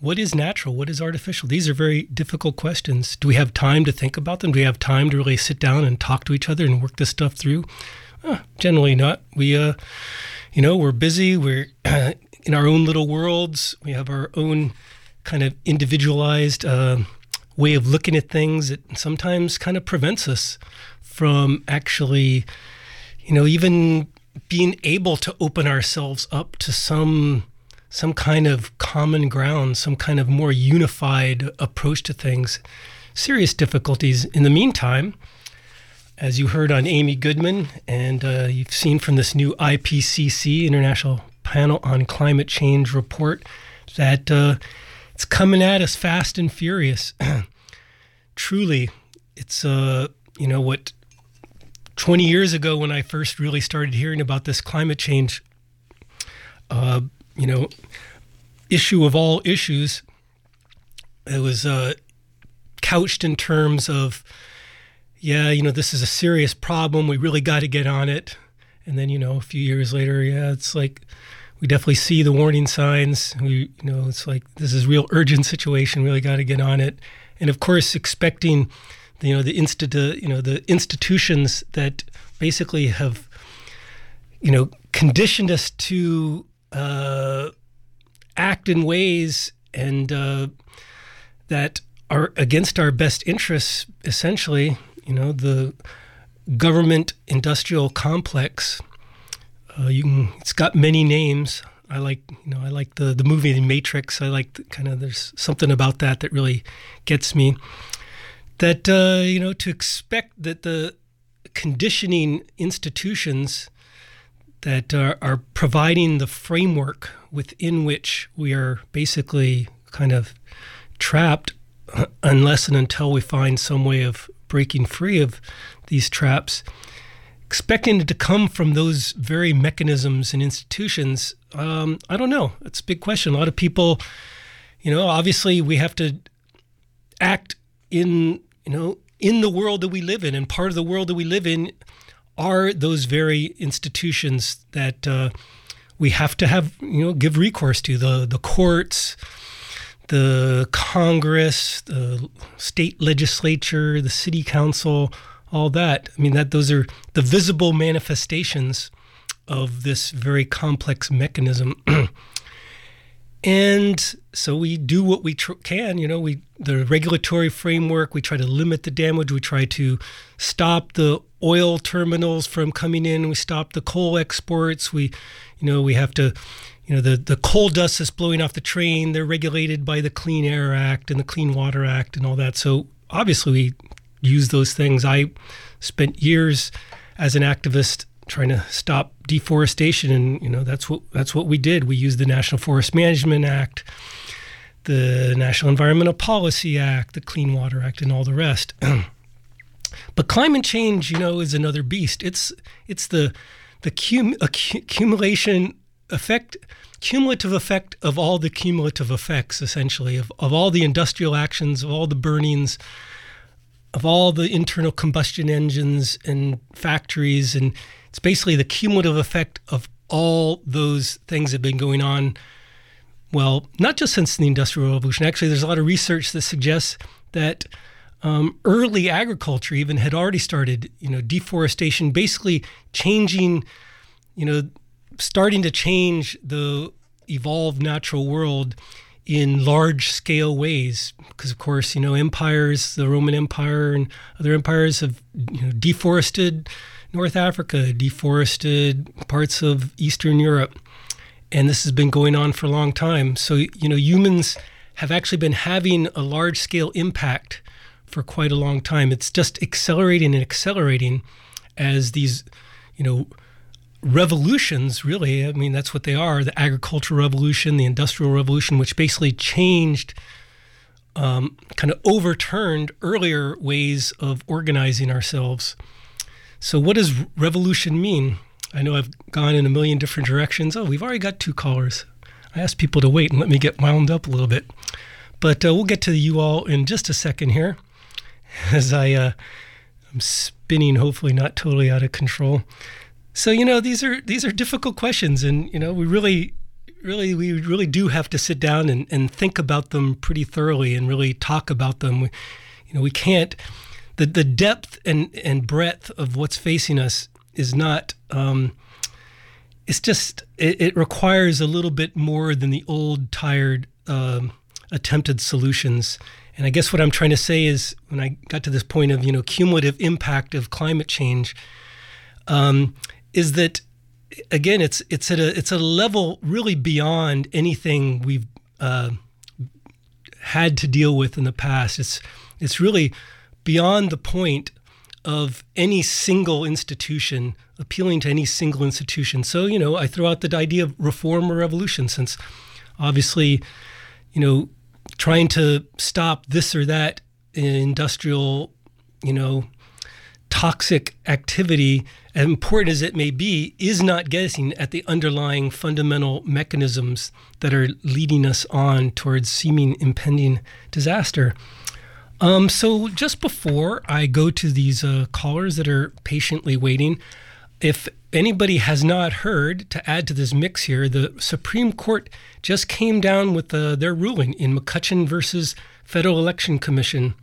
what is natural? What is artificial? These are very difficult questions. Do we have time to think about them? Do we have time to really sit down and talk to each other and work this stuff through? Generally not. We're busy. We're in our own little worlds. We have our own kind of individualized way of looking at things that sometimes kind of prevents us from actually, even being able to open ourselves up to some kind of common ground, some kind of more unified approach to things. Serious difficulties. In the meantime, as you heard on Amy Goodman, and you've seen from this new IPCC, International Panel on Climate Change report, that it's coming at us fast and furious. Truly, it's, what 20 years ago when I first really started hearing about this climate change, issue of all issues, it was couched in terms of, this is a serious problem. We really got to get on it. And then, a few years later, it's like we definitely see the warning signs. It's like this is a real urgent situation. Really got to get on it. And of course, expecting, the institutions that basically have, conditioned us to act in ways and that are against our best interests, essentially. The government industrial complex. It's got many names. I like the movie The Matrix. I like there's something about that really gets me. That to expect that the conditioning institutions that are providing the framework within which we are basically kind of trapped unless and until we find some way of breaking free of these traps, expecting it to come from those very mechanisms and institutions, I don't know. It's a big question. A lot of people, obviously we have to act in the world that we live in, and part of the world that we live in are those very institutions that we have to have, give recourse to, the courts, the Congress, the state legislature, the city council, all that. I mean, those are the visible manifestations of this very complex mechanism. And so we do what we can, the regulatory framework, we try to limit the damage, we try to stop the oil terminals from coming in, we stop the coal exports, we have to, the coal dust that's blowing off the train, they're regulated by the Clean Air Act and the Clean Water Act and all that. So obviously we use those things. I spent years as an activist trying to stop deforestation, and that's what we did. We used the National Forest Management Act, the National Environmental Policy Act, the Clean Water Act, and all the rest. But climate change, is another beast. It's the cumulative effect of all the cumulative effects, essentially, of all the industrial actions, of all the burnings, of all the internal combustion engines and factories. And it's basically the cumulative effect of all those things that have been going on, well, not just since the Industrial Revolution. Actually, there's a lot of research that suggests that early agriculture even had already started, deforestation, basically changing, starting to change the evolved natural world in large-scale ways. Because, of course, empires, the Roman Empire and other empires have deforested North Africa, deforested parts of Eastern Europe. And this has been going on for a long time. So, humans have actually been having a large-scale impact for quite a long time. It's just accelerating and accelerating as these, revolutions, really, I mean, that's what they are, the agricultural revolution, the industrial revolution, which basically changed, kind of overturned earlier ways of organizing ourselves. So what does revolution mean? I know I've gone in a million different directions. Oh, we've already got 2 callers. I asked people to wait and let me get wound up a little bit. But we'll get to you all in just a second here as I'm spinning, hopefully not totally out of control. So, these are difficult questions, and, we really really we really do have to sit down and think about them pretty thoroughly and really talk about them. We can't. The depth and breadth of what's facing us is not. It requires a little bit more than the old, tired, attempted solutions. And I guess what I'm trying to say is, when I got to this point of cumulative impact of climate change, is that again it's at a level really beyond anything we've had to deal with in the past. It's really beyond the point of any single institution, appealing to any single institution. So, I throw out the idea of reform or revolution, since obviously, trying to stop this or that industrial, toxic activity, as important as it may be, is not getting at the underlying fundamental mechanisms that are leading us on towards seeming impending disaster. So just before I go to these callers that are patiently waiting, if anybody has not heard, to add to this mix here, the Supreme Court just came down with their ruling in McCutcheon versus Federal Election Commission,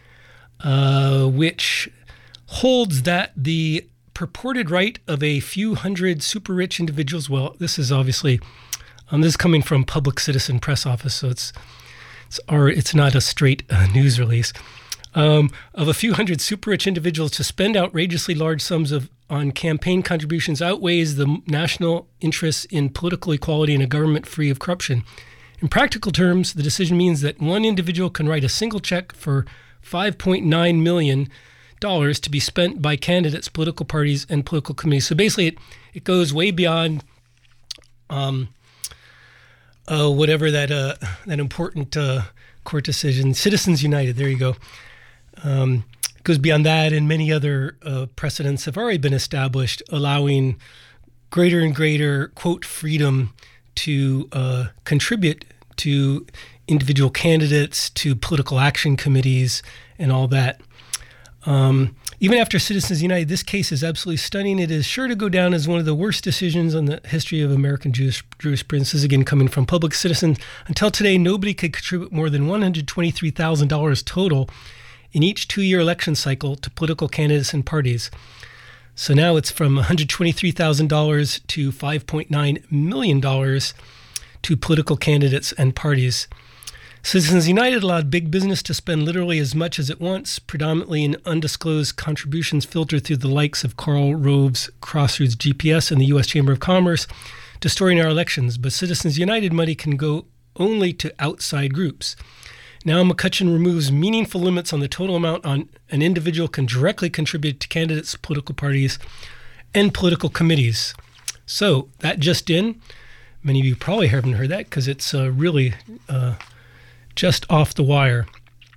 which holds that the purported right of a few hundred super rich individuals, well, this is obviously, this is coming from Public Citizen Press Office, so it's not a straight news release, of a few hundred super rich individuals to spend outrageously large sums on campaign contributions outweighs the national interests in political equality and a government free of corruption. In practical terms, the decision means that one individual can write a single check for $5.9 million to be spent by candidates, political parties, and political committees. So basically, it goes way beyond whatever that important court decision, Citizens United. There you go. It goes beyond that, and many other precedents have already been established, allowing greater and greater, quote, freedom to contribute to individual candidates, to political action committees, and all that. Even after Citizens United, this case is absolutely stunning. It is sure to go down as one of the worst decisions in the history of American jurisprudence. This is again coming from Public Citizen. Until today, nobody could contribute more than $123,000 total in each 2-year election cycle to political candidates and parties. So now it's from $123,000 to $5.9 million to political candidates and parties. Citizens United allowed big business to spend literally as much as it wants, predominantly in undisclosed contributions filtered through the likes of Karl Rove's Crossroads GPS and the U.S. Chamber of Commerce, distorting our elections. But Citizens United money can go only to outside groups. Now McCutcheon removes meaningful limits on the total amount an individual can directly contribute to candidates, political parties, and political committees. So that just in, many of you probably haven't heard that because it's really just off the wire.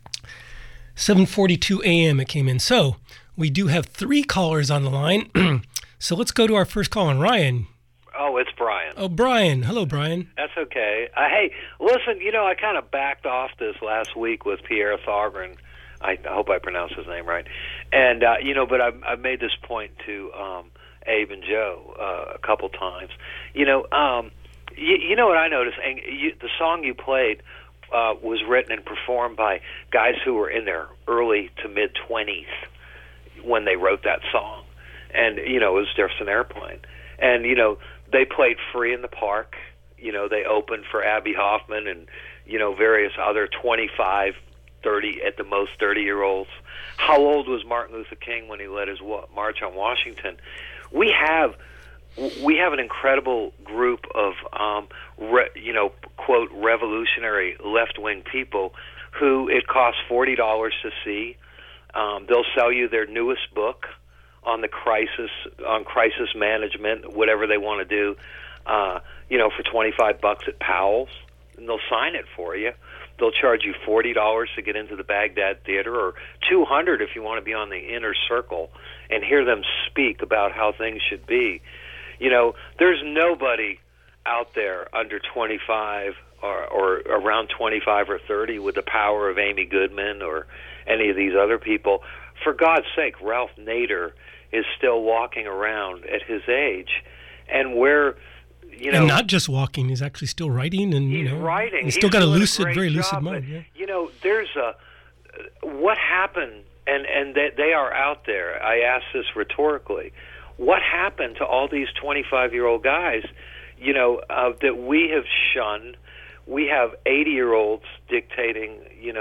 7:42 a.m. it came in. So we do have 3 callers on the line. So let's go to our first caller, Ryan. Oh, it's Brian. Oh, Brian. Hello, Brian. That's okay. Hey, listen, I kind of backed off this last week with Pierre Thorgren. I hope I pronounced his name right. And, but I've made this point to Abe and Joe a couple times. You know what I noticed? And the song you played was written and performed by guys who were in their early to mid-20s when they wrote that song. And, it was Jefferson Airplane. And, they played free in the park. They opened for Abbie Hoffman and, various other 25, 30, at the most 30-year-olds. How old was Martin Luther King when he led his March on Washington? We have an incredible group of, quote, revolutionary left-wing people who it costs $40 to see. They'll sell you their newest book on crisis management, whatever they want to do, for $25 at Powell's, and they'll sign it for you. They'll charge you $40 to get into the Baghdad Theater, or $200 if you want to be on the inner circle and hear them speak about how things should be. There's nobody out there under 25 or around 25 or 30 with the power of Amy Goodman or any of these other people. For God's sake, Ralph Nader is still walking around at his age, and where and not just walking. He's actually still writing, and he's writing. He's still got a very lucid job, mind. Yeah. There's what happened, and they are out there. I ask this rhetorically: what happened to all these 25-year-old guys? That we have shunned. We have 80-year-olds dictating,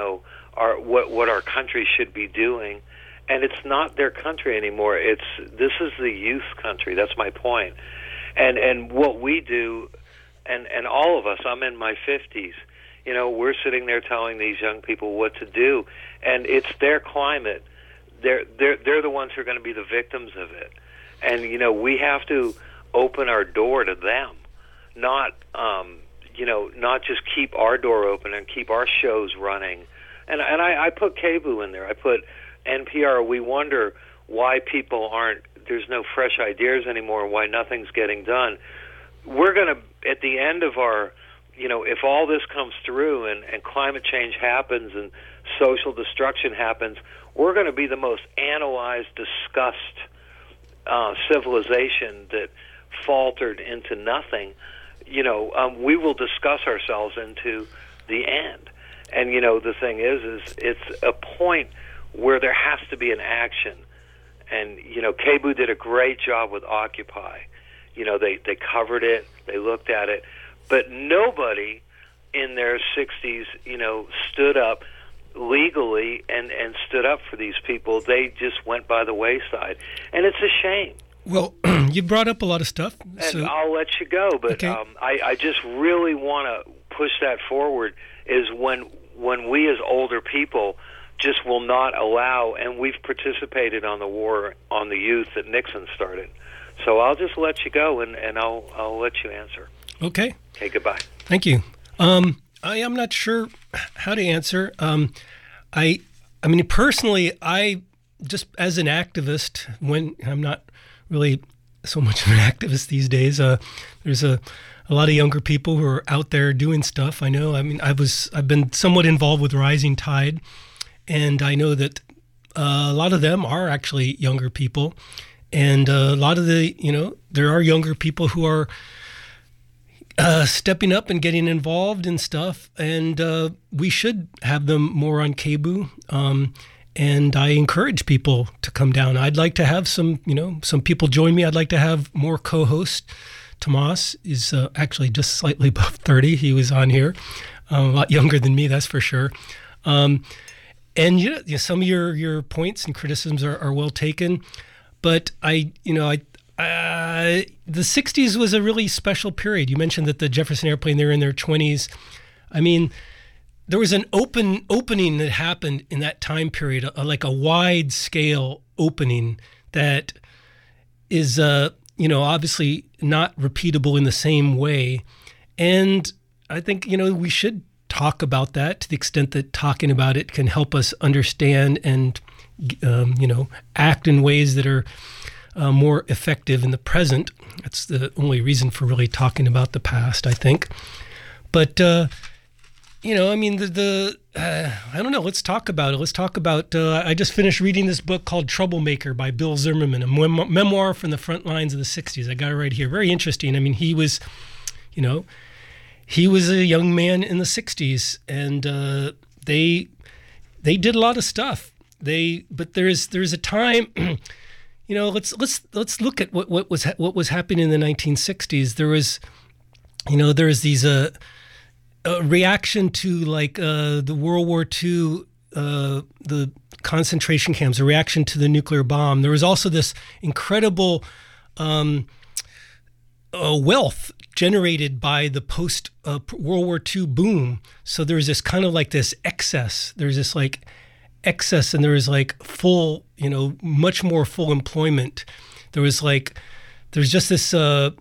what our country should be doing, and it's not their country anymore. This is the youth country. That's my point. And what we do, and all of us, I'm in my 50s, we're sitting there telling these young people what to do, and it's their climate. They're the ones who are going to be the victims of it. And, we have to open our door to them, not just keep our door open and keep our shows running. And I put KBOO in there. I put NPR. We wonder why people there's no fresh ideas anymore, why nothing's getting done. We're going to, at the end of our, if all this comes through and climate change happens and social destruction happens, we're going to be the most analyzed, discussed civilization that faltered into nothing. We will discuss ourselves into the end. And, the thing is it's a point where there has to be an action. And, KBOO did a great job with Occupy. They covered it, they looked at it, but nobody in their 60s, stood up legally and stood up for these people. They just went by the wayside. And it's a shame. Well, you brought up a lot of stuff. And I'll let you go, but okay. I just really want to push that forward, is when we as older people just will not allow, and we've participated on the war on the youth that Nixon started. So I'll just let you go, and I'll let you answer. Okay. Okay, goodbye. Thank you. I am not sure how to answer. I mean, personally, I just as an activist, when I'm not really so much of an activist these days, there's a lot of younger people who are out there doing stuff. I know. I mean, I've been somewhat involved with Rising Tide, and I know that a lot of them are actually younger people, and a lot of there are younger people who are stepping up and getting involved in stuff, and we should have them more on KBOO. And I encourage people to come down. I'd like to have some people join me. I'd like to have more co-hosts. Tomas is actually just slightly above 30. He was on here, a lot younger than me, that's for sure. And some of your points and criticisms are well taken, but the 60s was a really special period. You mentioned that the Jefferson Airplane, they're in their 20s. I mean, there was an opening that happened in that time period, like a wide scale opening that is, obviously not repeatable in the same way. And I think, we should talk about that to the extent that talking about it can help us understand and, act in ways that are more effective in the present. That's the only reason for really talking about the past, I think. But, I don't know. Let's talk about it. Let's talk about, I just finished reading this book called Troublemaker by Bill Zimmerman, a memoir from the front lines of the 60s. I got it right here. Very interesting. I mean, he was a young man in the 60s, and they did a lot of stuff. But there's a time, let's look at what was happening in the 1960s. There was these reaction to the World War II, the concentration camps, a reaction to the nuclear bomb. There was also this incredible wealth generated by the post World War II boom. So there was this kind of like this excess. There's this excess, and there was full, much more full employment. There's just this.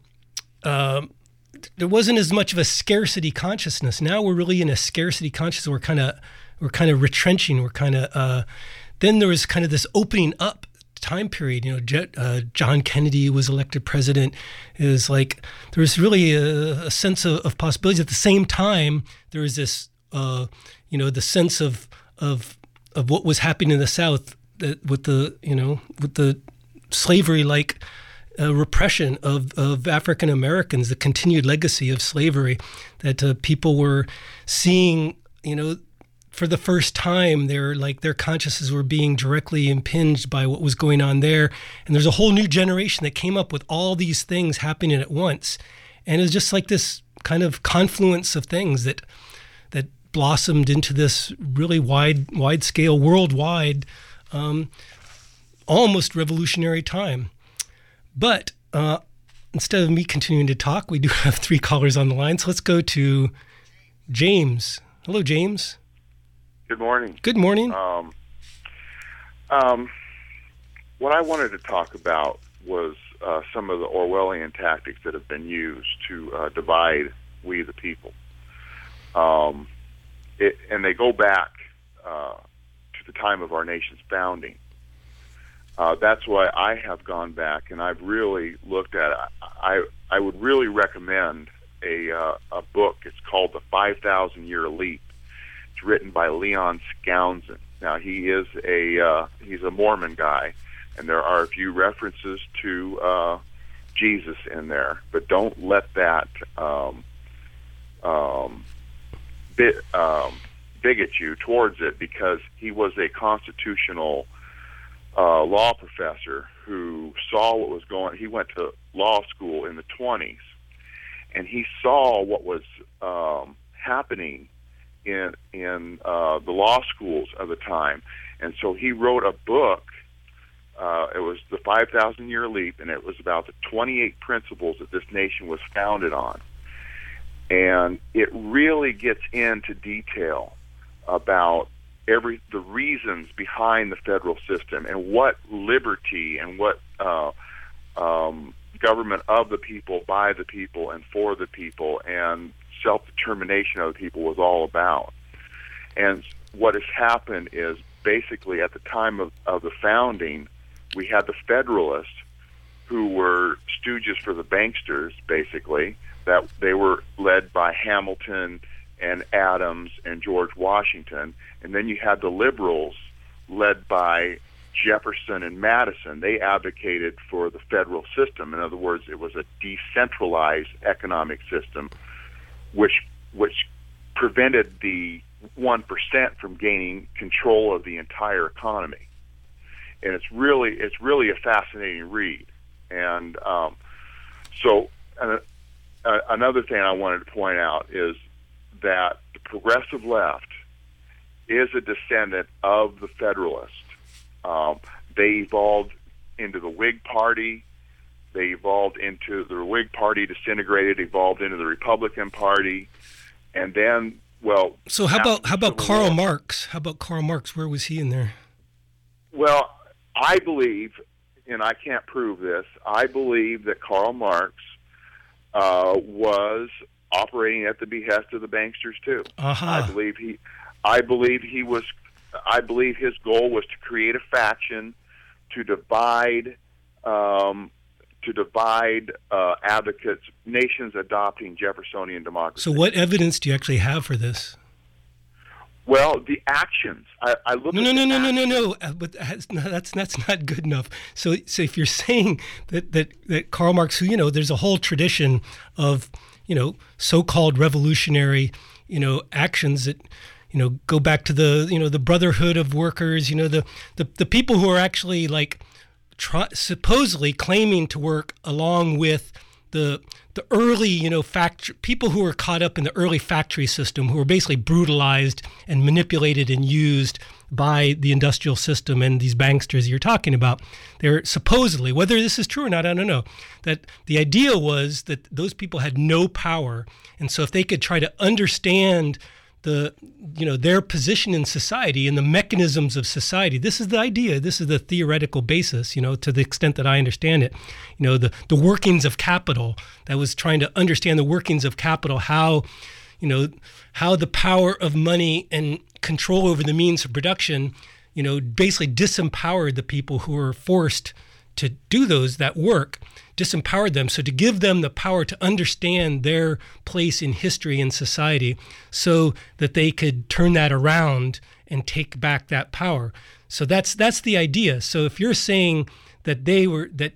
There wasn't as much of a scarcity consciousness. Now we're really in a scarcity consciousness. We're kind of retrenching. We're kind of then there was kind of this opening up time period. John Kennedy was elected president. It was there was really a sense of possibilities. At the same time, there was this the sense of what was happening in the South with the slavery repression of African Americans, the continued legacy of slavery, that people were seeing, for the first time, their consciences were being directly impinged by what was going on there. And there's a whole new generation that came up with all these things happening at once. And it was just like this kind of confluence of things that blossomed into this really wide scale, worldwide, almost revolutionary time. But instead of me continuing to talk, we do have 3 callers on the line. So let's go to James. Hello, James. Good morning. Good morning. What I wanted to talk about was some of the Orwellian tactics that have been used to divide we the people. And they go back to the time of our nation's founding. That's why I have gone back and I've really looked at it. I would really recommend a book. It's called The 5,000-Year Leap. It's written by Leon Skousen. Now he's a Mormon guy, and there are a few references to Jesus in there. But don't let that bigot you towards it, because he was a constitutional law professor who saw what was going. He went to law school in the 1920s, and he saw what was happening in the law schools of the time, and so he wrote a book. It was The 5,000-Year Leap, and it was about the 28 principles that this nation was founded on. And it really gets into detail about the reasons behind the federal system and what liberty and what government of the people, by the people, and for the people, and self-determination of the people was all about. And what has happened is basically at the time of the founding, we had the Federalists, who were stooges for the banksters, basically, that they were led by Hamilton and Adams and George Washington. And then you had the liberals led by Jefferson and Madison. They advocated for the federal system. In other words, it was a decentralized economic system which prevented the 1% from gaining control of the entire economy. And it's really a fascinating read. And so another thing I wanted to point out is that the progressive left is a descendant of the Federalists. They evolved into the Whig Party. They evolved into the Whig Party, disintegrated, evolved into the Republican Party, and then, well. So how about Karl Marx? How about Karl Marx? Where was he in there? Well, I believe, and I can't prove this, I believe that Karl Marx was operating at the behest of the banksters too. Uh-huh. I believe his goal was to create a faction to divide advocates, nations adopting Jeffersonian democracy. So what evidence do you actually have for this? Well, the actions. I look. No. But that's not good enough. So if you're saying that Karl Marx, who there's a whole tradition of so-called revolutionary actions that go back to the Brotherhood of Workers, the people who are actually supposedly claiming to work along with the early, people who were caught up in the early factory system, who were basically brutalized and manipulated and used by the industrial system and these banksters you're talking about. They're supposedly, whether this is true or not, I don't know, that the idea was that those people had no power. And so if they could try to understand their position in society and the mechanisms of society. This is the idea. This is the theoretical basis, to the extent that I understand it. The workings of capital, that was trying to understand the workings of capital, how the power of money and control over the means of production, basically disempowered the people who were forced to do that work, disempowered them. So to give them the power to understand their place in history and society so that they could turn that around and take back that power. So that's the idea. So if you're saying that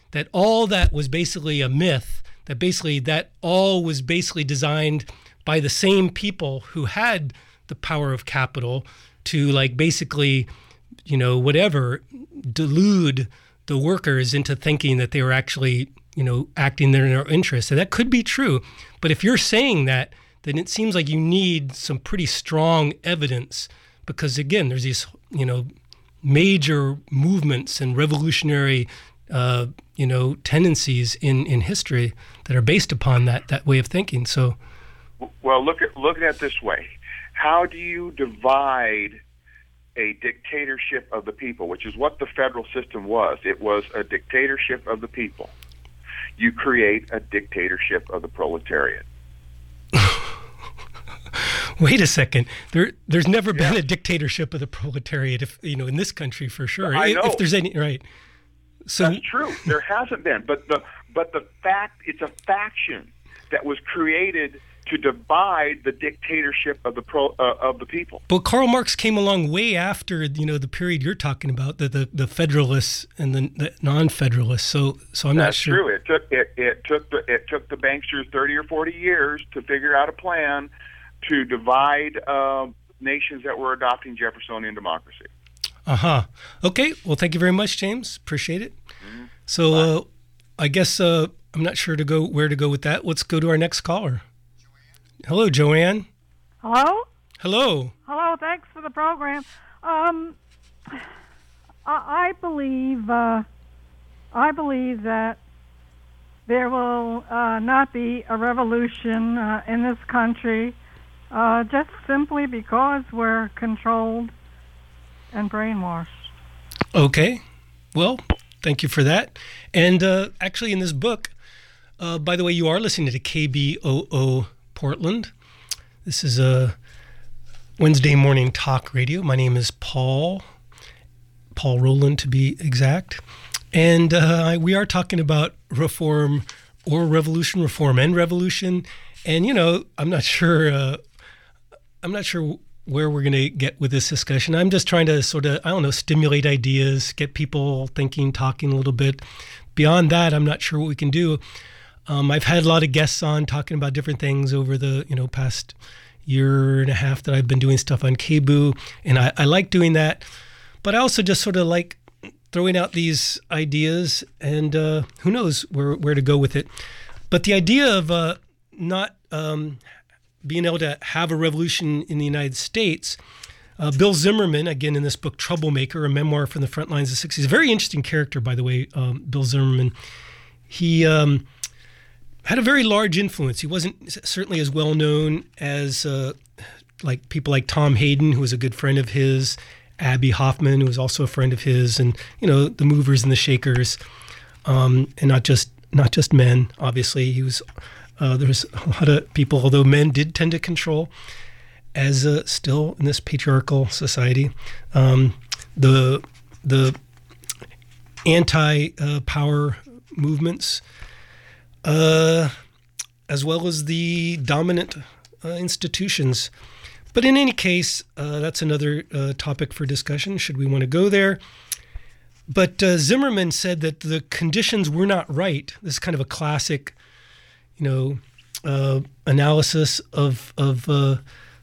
that all that was basically a myth, that all was basically designed by the same people who had the power of capital to like basically, whatever, delude the workers into thinking that they were actually, acting in their interest. And that could be true. But if you're saying that, then it seems like you need some pretty strong evidence because, again, there's these, major movements and revolutionary, tendencies in history that are based upon that way of thinking. So, well, look at it this way: how do you divide a dictatorship of the people, which is what the federal system was? It was a dictatorship of the people. You create a dictatorship of the proletariat. Wait a second. There's never been a dictatorship of the proletariat, in this country for sure. I know. If there's any, right? So that's true. There hasn't been, but the fact it's a faction that was created to divide the dictatorship of the people. But Karl Marx came along way after the period you're talking about, the Federalists and the non-Federalists. So I'm not sure. That's true. It took the banksters 30 or 40 years to figure out a plan to divide nations that were adopting Jeffersonian democracy. Okay. Well, thank you very much, James. Appreciate it. Mm-hmm. So I guess I'm not sure where to go with that. Let's go to our next caller. Hello, Joanne. Hello? Hello. Hello, thanks for the program. I believe that there will not be a revolution in this country just simply because we're controlled and brainwashed. Okay. Well, thank you for that. And actually in this book, by the way, you are listening to KBOO Portland. This is a Wednesday morning talk radio. My name is Paul Rowland to be exact. And we are talking about reform or revolution, reform and revolution. And, I'm not sure where we're going to get with this discussion. I'm just trying to sort of, stimulate ideas, get people thinking, talking a little bit. Beyond that, I'm not sure what we can do. I've had a lot of guests on talking about different things over the past year and a half that I've been doing stuff on KBOO, and I like doing that. But I also just sort of like throwing out these ideas, and who knows where to go with it. But the idea of not being able to have a revolution in the United States, Bill Zimmerman, again in this book Troublemaker, a memoir from the front lines of the 60s, a very interesting character, by the way, Bill Zimmerman. He had a very large influence. He wasn't certainly as well known as like people like Tom Hayden, who was a good friend of his, Abbie Hoffman, who was also a friend of his, and the movers and the shakers, and not just men. Obviously, he was. There was a lot of people, although men did tend to control, as still in this patriarchal society, the anti-power movements. As well as the dominant institutions. But in any case, that's another topic for discussion, should we want to go there. But Zimmerman said that the conditions were not right. This is kind of a classic, analysis of to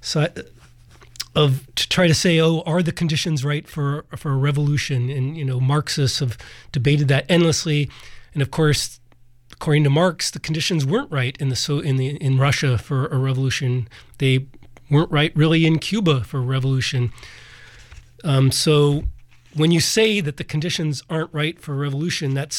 try to say, are the conditions right for a revolution? And, Marxists have debated that endlessly. And of course, according to Marx, the conditions weren't right in Russia for a revolution. They weren't right really in Cuba for a revolution. So when you say that the conditions aren't right for a revolution, that's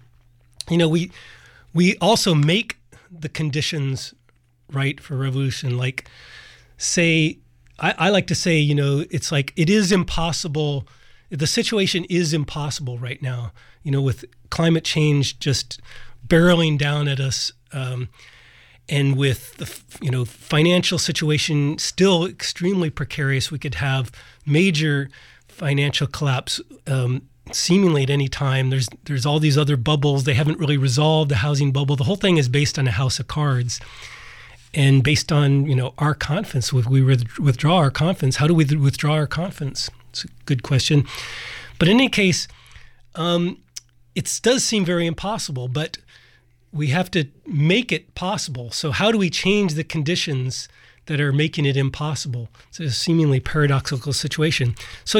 we also make the conditions right for a revolution. Like, say, I like to say, it's like it is impossible. The situation is impossible right now. With climate change just barreling down at us, and with the financial situation still extremely precarious, we could have major financial collapse seemingly at any time. There's all these other bubbles. They haven't really resolved the housing bubble. The whole thing is based on a house of cards, and based on our confidence. If we withdraw our confidence, how do we withdraw our confidence? It's a good question. But in any case, it does seem very impossible, but we have to make it possible. So how do we change the conditions that are making it impossible? It's a seemingly paradoxical situation. So,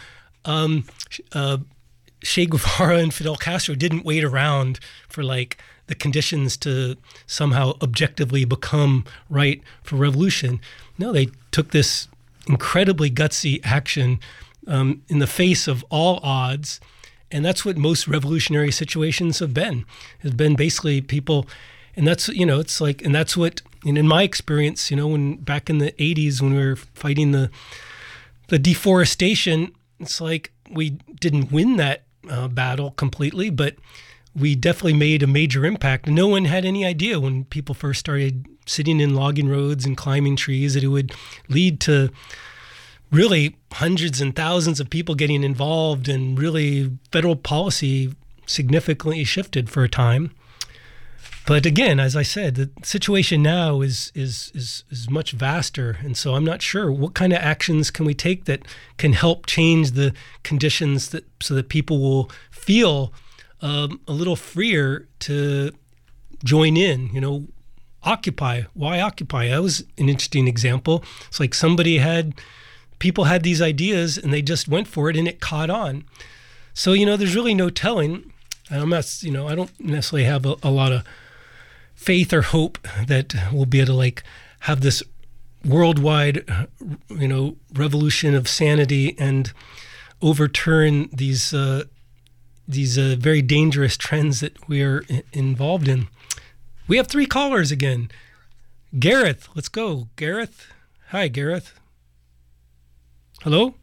Che Guevara and Fidel Castro didn't wait around for like the conditions to somehow objectively become right for revolution. No, they took this incredibly gutsy action in the face of all odds. And that's what most revolutionary situations have been. Has been basically people, and that's, it's like, and that's what, and in my experience, when back in the 80s when we were fighting the deforestation, it's like we didn't win that battle completely, but we definitely made a major impact. No one had any idea when people first started sitting in logging roads and climbing trees that it would lead to really hundreds and thousands of people getting involved, and really federal policy significantly shifted for a time. But again, as I said, the situation now is much vaster, and so I'm not sure what kind of actions can we take that can help change the conditions so that people will feel a little freer to join in. Occupy. Why Occupy? That was an interesting example. It's like people had these ideas and they just went for it and it caught on. So, there's really no telling. And I'm not, I don't necessarily have a lot of faith or hope that we'll be able to have this worldwide, revolution of sanity and overturn these very dangerous trends that we are involved in. We have 3 callers again. Gareth, let's go. Gareth. Hi, Gareth. Hello?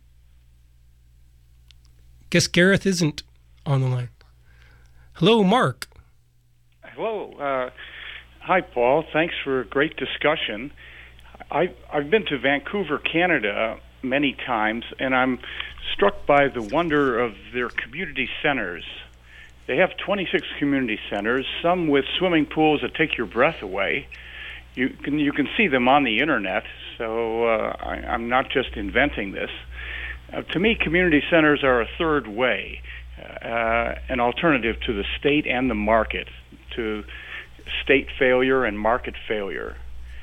Guess Gareth isn't on the line. Hello, Mark. Hello. Hi, Paul. Thanks for a great discussion. I've been to Vancouver, Canada many times, and I'm struck by the wonder of their community centers. They have 26 community centers, some with swimming pools that take your breath away. You can see them on the internet, so I'm not just inventing this. To me, community centers are a third way, an alternative to the state and the market, to state failure and market failure.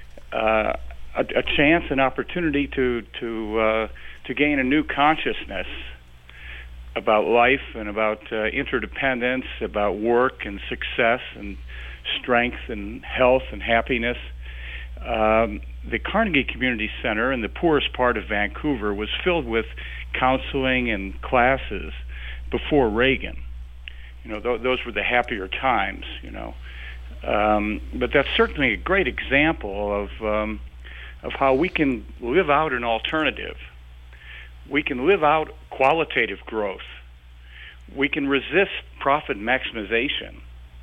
A chance, an opportunity to gain a new consciousness about life and about interdependence, about work and success and strength and health and happiness. The Carnegie Community Center in the poorest part of Vancouver was filled with counseling and classes before Reagan. Those were the happier times, But that's certainly a great example of how we can live out an alternative. We can live out qualitative growth. We can resist profit maximization.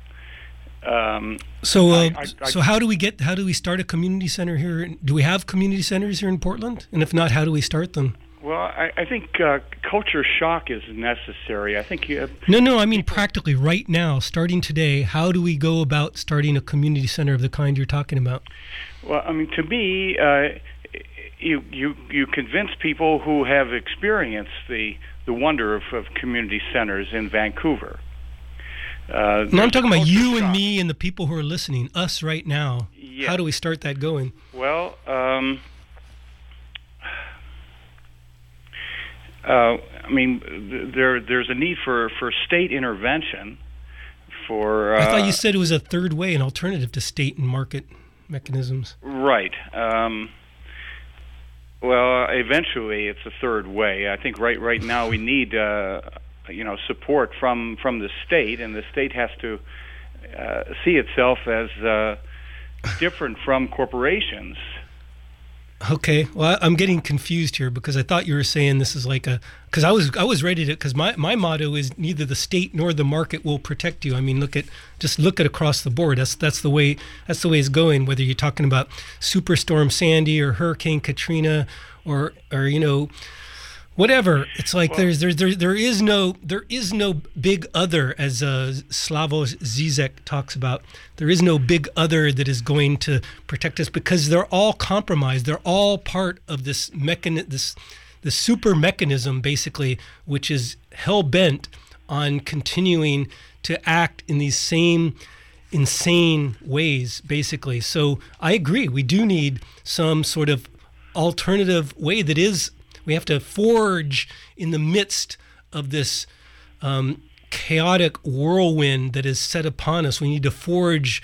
So how do we start a community center here? Do we have community centers here in Portland? And if not, how do we start them? Well, I think culture shock is necessary. I think No, I mean practically right now, starting today, how do we go about starting a community center of the kind you're talking about? Well, I mean, to me, you convince people who have experienced the wonder of community centers in Vancouver. No, I'm talking about you and me and the people who are listening, us right now. Yes. How do we start that going? Well, I mean, there's a need for state intervention. I thought you said it was a third way, an alternative to state and market mechanisms. Right. Well, eventually it's a third way. I think right now we need support from the state, and the state has to see itself as different from corporations. Okay, well, I'm getting confused here because I thought you were saying this is because I was ready to, because my motto is neither the state nor the market will protect you. I mean, look at across the board. That's the way it's going. Whether you're talking about Superstorm Sandy or Hurricane Katrina or whatever, it's like there is no big other, as Slavoj Zizek talks about. There is no big other that is going to protect us because they're all compromised. They're all part of this the super mechanism, basically, which is hell bent on continuing to act in these same insane ways, basically. So I agree. We do need some sort of alternative way that is, we have to forge in the midst of this chaotic whirlwind that is set upon us. We need to forge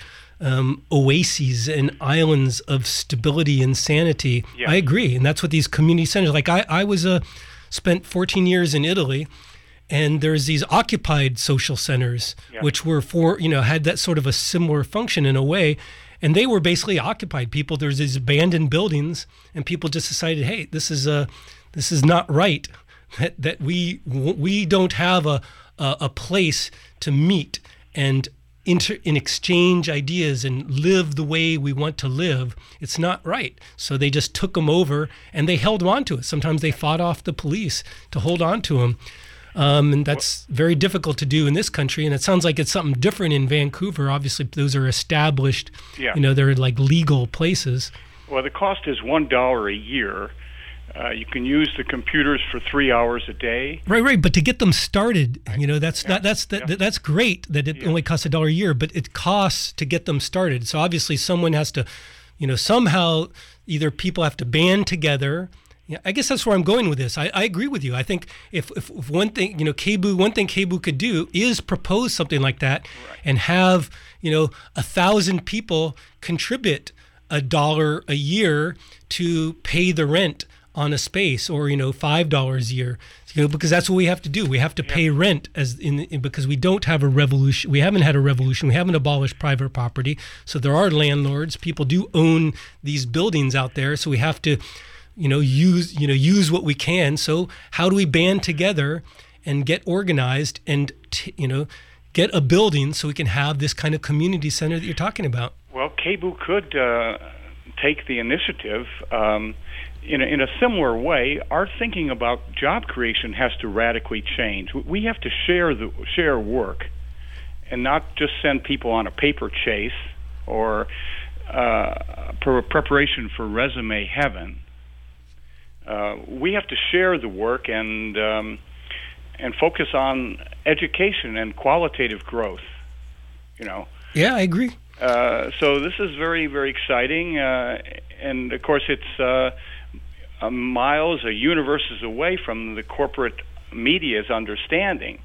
oases and islands of stability and sanity. Yeah. I agree. And that's what these community centers, like I was spent 14 years in Italy, and there's these occupied social centers, which were had that sort of a similar function in a way. And they were basically occupied. People, there's these abandoned buildings, and people just decided, hey, this is not right. That we don't have a place to meet and exchange ideas and live the way we want to live. It's not right. So they just took them over, and they held on to it. Sometimes they fought off the police to hold on to them. And that's very difficult to do in this country. And it sounds like it's something different in Vancouver. Obviously, those are established, they're like legal places. Well, the cost is $1 a year. You can use the computers for 3 hours a day. Right. But to get them started, that's great that it only costs $1 a year, but it costs to get them started. So obviously someone has to, somehow either people have to band together. Yeah, I guess that's where I'm going with this. I agree with you. I think if one thing, KBOO could do is propose something like that, and have, 1,000 people contribute $1 a year to pay the rent on a space, or, $5 a year, because that's what we have to do. We have to pay rent because we don't have a revolution. We haven't had a revolution. We haven't abolished private property. So there are landlords. People do own these buildings out there. So we have to use what we can. So how do we band together and get organized and, get a building so we can have this kind of community center that you're talking about? Well, KBOO could take the initiative in a similar way. Our thinking about job creation has to radically change. We have to share work, and not just send people on a paper chase or preparation for resume heaven. We have to share the work and focus on education and qualitative growth. Yeah, I agree. So this is very, very exciting, and of course it's miles or universes away from the corporate media's understanding.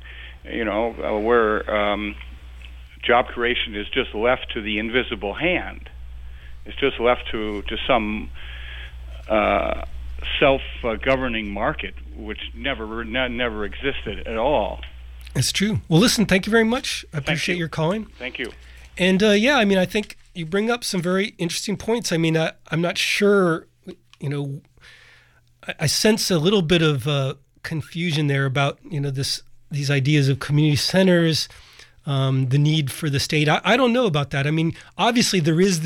Where job creation is just left to the invisible hand. It's just left to some self-governing market, which never existed at all. It's true. Well, listen, thank you very much. I appreciate your calling. Thank you. And I think you bring up some very interesting points. I'm not sure, I sense a little bit of confusion there about, these ideas of community centers, the need for the state. I don't know about that. I mean, obviously there is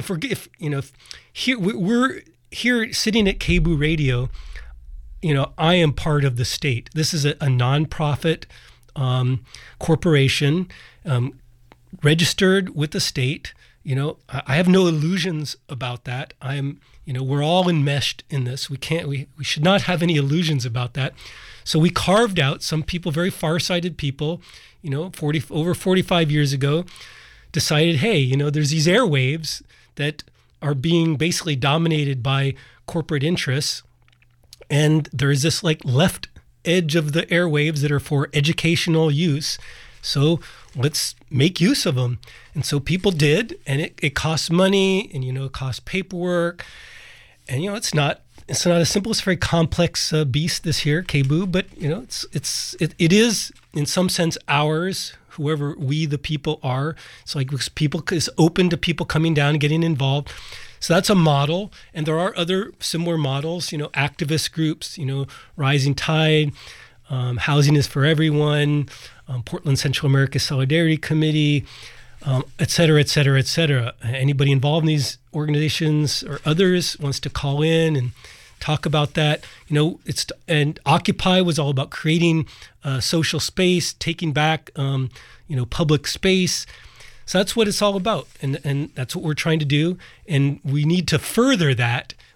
we're here sitting at KBOO Radio, I am part of the state. This is a nonprofit corporation registered with the state. I have no illusions about that. We're all enmeshed in this. We should not have any illusions about that. So we carved out some people, very far-sighted people, over 45 years ago, decided, hey, there's these airwaves that are being basically dominated by corporate interests. And there's this left edge of the airwaves that are for educational use. So let's make use of them. And so people did, and it costs money, and, it costs paperwork. And, it's not a simple, it's a very complex beast, this here, KBOO, but, it is in some sense ours, whoever we, the people, are. It's like it's open to people coming down and getting involved. So that's a model, and there are other similar models, activist groups, Rising Tide, Housing is for Everyone, Portland Central America Solidarity Committee, et cetera, et cetera, et cetera. Anybody involved in these organizations or others wants to call in and talk about that. And Occupy was all about creating social space, taking back, public space. So that's what it's all about, and that's what we're trying to do. And we need to further that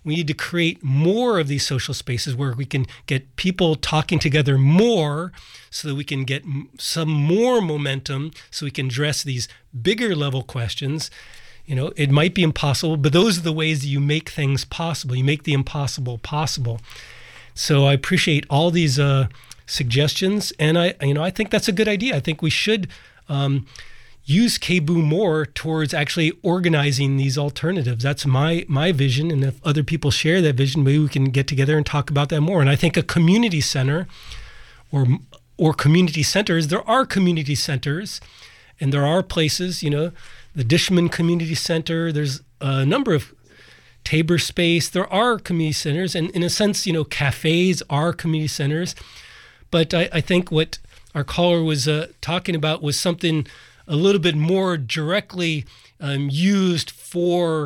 We need to create more of these social spaces where we can get people talking together more so that we can get some more momentum so we can address these bigger level questions. It might be impossible, but those are the ways that you make things possible. You make the impossible possible. So I appreciate all these suggestions, and I think that's a good idea. I think we should use KBOO more towards actually organizing these alternatives. That's my vision, and if other people share that vision, maybe we can get together and talk about that more. And I think a community center or community centers, there are community centers, and there are places, the Dishman Community Center, there's a number of Tabor Space, there are community centers, and in a sense, cafes are community centers. But I think what our caller was talking about was something a little bit more directly used for,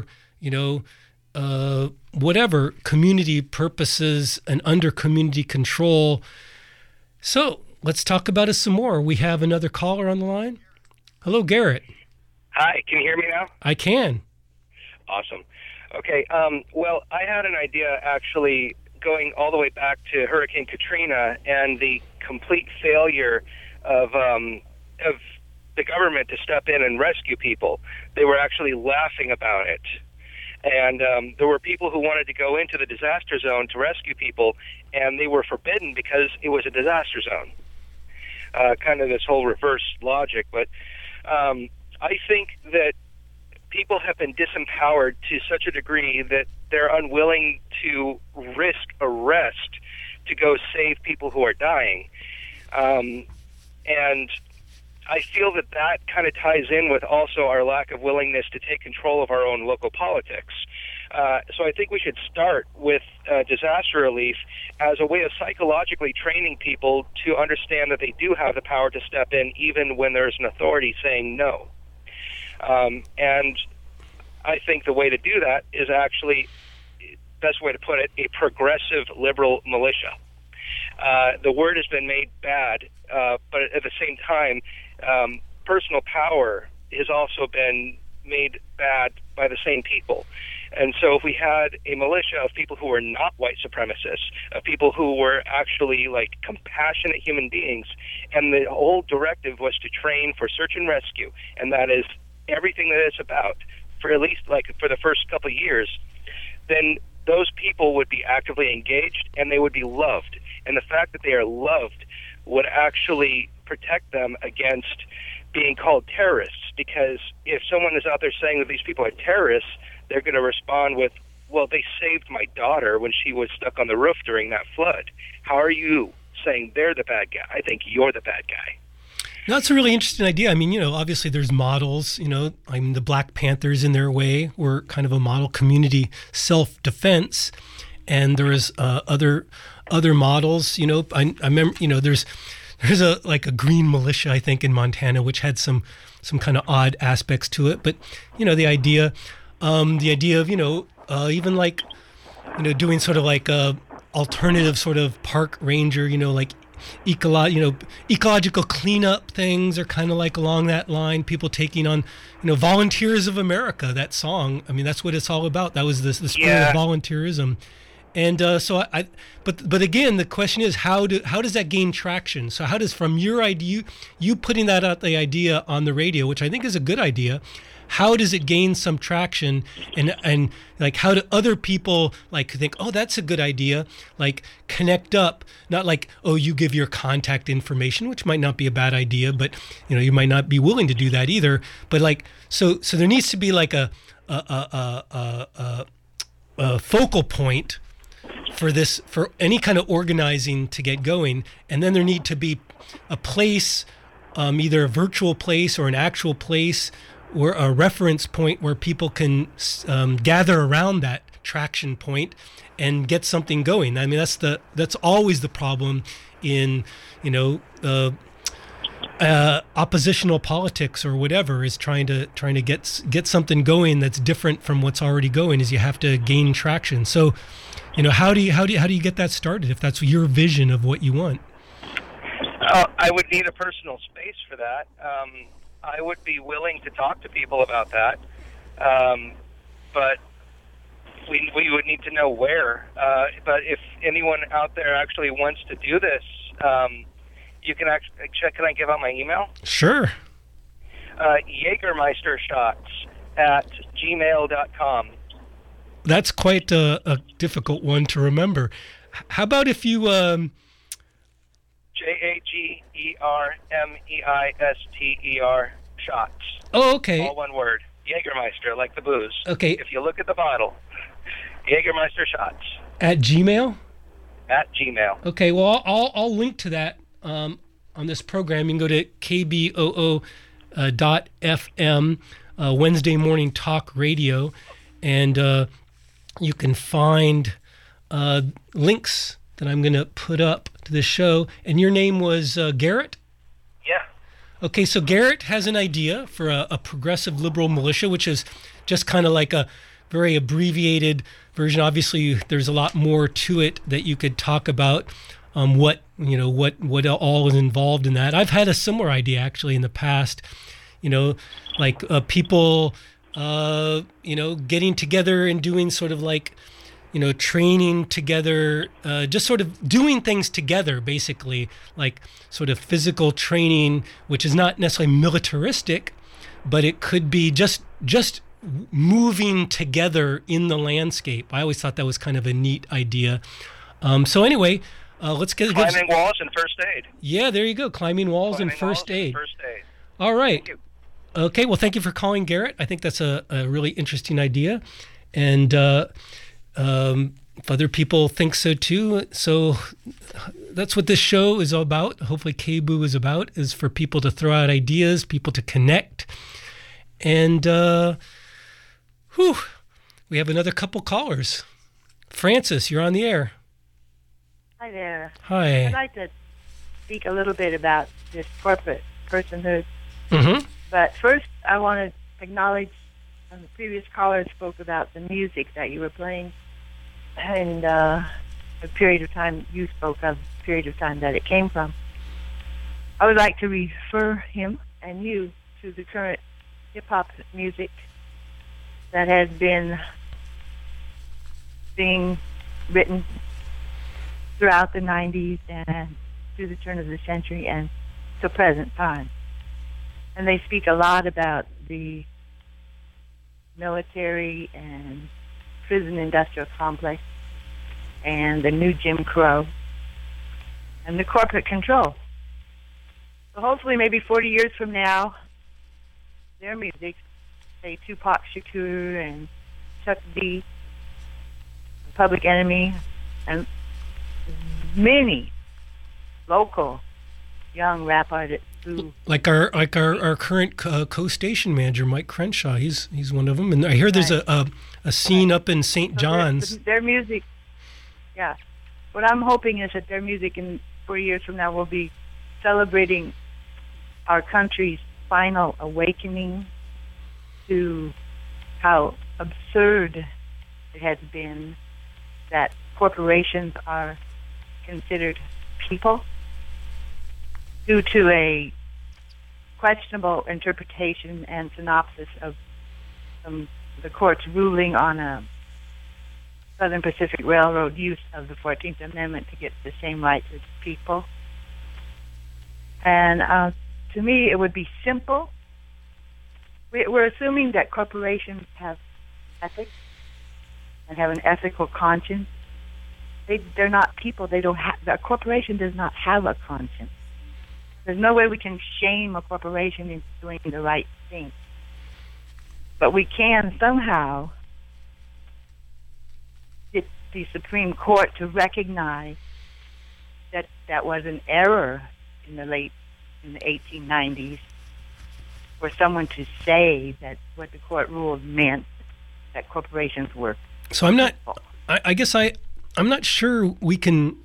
whatever community purposes and under community control. So let's talk about it some more. We have another caller on the line. Hello, Garrett. Hi, can you hear me now? I can. Awesome. Okay, well, I had an idea actually going all the way back to Hurricane Katrina and the complete failure of the government to step in and rescue people. They were actually laughing about it. And there were people who wanted to go into the disaster zone to rescue people, and they were forbidden because it was a disaster zone. Kind of this whole reverse logic. But I think that people have been disempowered to such a degree that they're unwilling to risk arrest to go save people who are dying. And I feel that kind of ties in with also our lack of willingness to take control of our own local politics. So I think we should start with disaster relief as a way of psychologically training people to understand that they do have the power to step in even when there's an authority saying no. And I think the way to do that is actually, best way to put it, a progressive liberal militia. The word has been made bad, but at the same time, personal power has also been made bad by the same people. And so if we had a militia of people who were not white supremacists, of people who were actually like compassionate human beings, and the whole directive was to train for search and rescue, and that is everything that it's about, for at least like for the first couple of years, then those people would be actively engaged and they would be loved. And the fact that they are loved would actually protect them against being called terrorists, because if someone is out there saying that these people are terrorists, they're going to respond with, well, they saved my daughter when she was stuck on the roof during that flood. How are you saying they're the bad guy? I think you're the bad guy. That's a really interesting idea. I mean, obviously there's models, the Black Panthers in their way were kind of a model community self-defense. And there is other models, I remember, there's a green militia, I think, in Montana, which had some kind of odd aspects to it. But, the idea of, even like, doing sort of like a alternative sort of park ranger, like ecological cleanup things are kind of like along that line. People taking on, Volunteers of America, that song. I mean, that's what it's all about. That was the spirit of volunteerism. And but again, the question is, how does that gain traction? So how does, from your idea, you putting that out, the idea on the radio, which I think is a good idea, how does it gain some traction, and like how do other people like think, oh, that's a good idea, like connect up, not like, oh, you give your contact information, which might not be a bad idea, but you might not be willing to do that either. But like so there needs to be like a focal point for this, for any kind of organizing to get going, and then there need to be a place, either a virtual place or an actual place, or a reference point where people can gather around that traction point and get something going. I mean, that's always the problem in oppositional politics or whatever, is trying to get something going that's different from what's already going. Is you have to gain traction. So, how do you get that started if that's your vision of what you want? I would need a personal space for that. I would be willing to talk to people about that, but we would need to know where. But if anyone out there actually wants to do this, you can actually check. Can I give out my email? Sure. JaegermeisterShots@gmail.com. That's quite a difficult one to remember. How about if you... JagerMeister shots. Oh, okay. All one word. Jägermeister, like the booze. Okay. If you look at the bottle, Jägermeister shots. At Gmail? At Gmail. Okay, well, I'll link to that on this program. You can go to kboo.fm, Wednesday Morning Talk Radio, and you can find links that I'm going to put up to the show. And your name was Garrett? Yeah. Okay, so Garrett has an idea for a progressive liberal militia, which is just kind of like a very abbreviated version. Obviously, there's a lot more to it that you could talk about. What all is involved in that. I've had a similar idea actually in the past. Like people, getting together and doing sort of like, training together, just sort of doing things together, basically, like sort of physical training, which is not necessarily militaristic, but it could be just moving together in the landscape. I always thought that was kind of a neat idea. So anyway, let's get climbing walls and first aid. Yeah, there you go. Climbing walls and first aid. All right. Thank you. Okay. Well, thank you for calling, Garrett. I think that's a really interesting idea, and if other people think so too. So that's what this show is all about. Hopefully, KBOO is about, is for people to throw out ideas, people to connect, and we have another couple callers. Francis, you're on the air. Hi there. Hi. I'd like to speak a little bit about this corporate personhood. Mm-hmm. But first, I want to acknowledge the previous caller spoke about the music that you were playing and the period of time you spoke of, the period of time that it came from. I would like to refer him and you to the current hip-hop music that has been being written throughout the 90s and through the turn of the century and to present time. And they speak a lot about the military and prison industrial complex and the new Jim Crow and the corporate control. So hopefully maybe 40 years from now, their music, say Tupac Shakur and Chuck D, Public Enemy, and many local young rap artists who, like our current co-station manager, Mike Crenshaw. He's one of them, and I hear there's a scene up in St. John's. Their music, yeah. What I'm hoping is that their music in 4 years from now will be celebrating our country's final awakening to how absurd it has been that corporations are considered people due to a questionable interpretation and synopsis of the court's ruling on a Southern Pacific Railroad use of the 14th Amendment to get the same rights as people. And to me, it would be simple. We're assuming that corporations have ethics and have an ethical conscience. They're not people. A corporation does not have a conscience. There's no way we can shame a corporation into doing the right thing. But we can somehow get the Supreme Court to recognize that that was an error in the 1890s for someone to say that what the court ruled meant that corporations were. So I'm not sure we can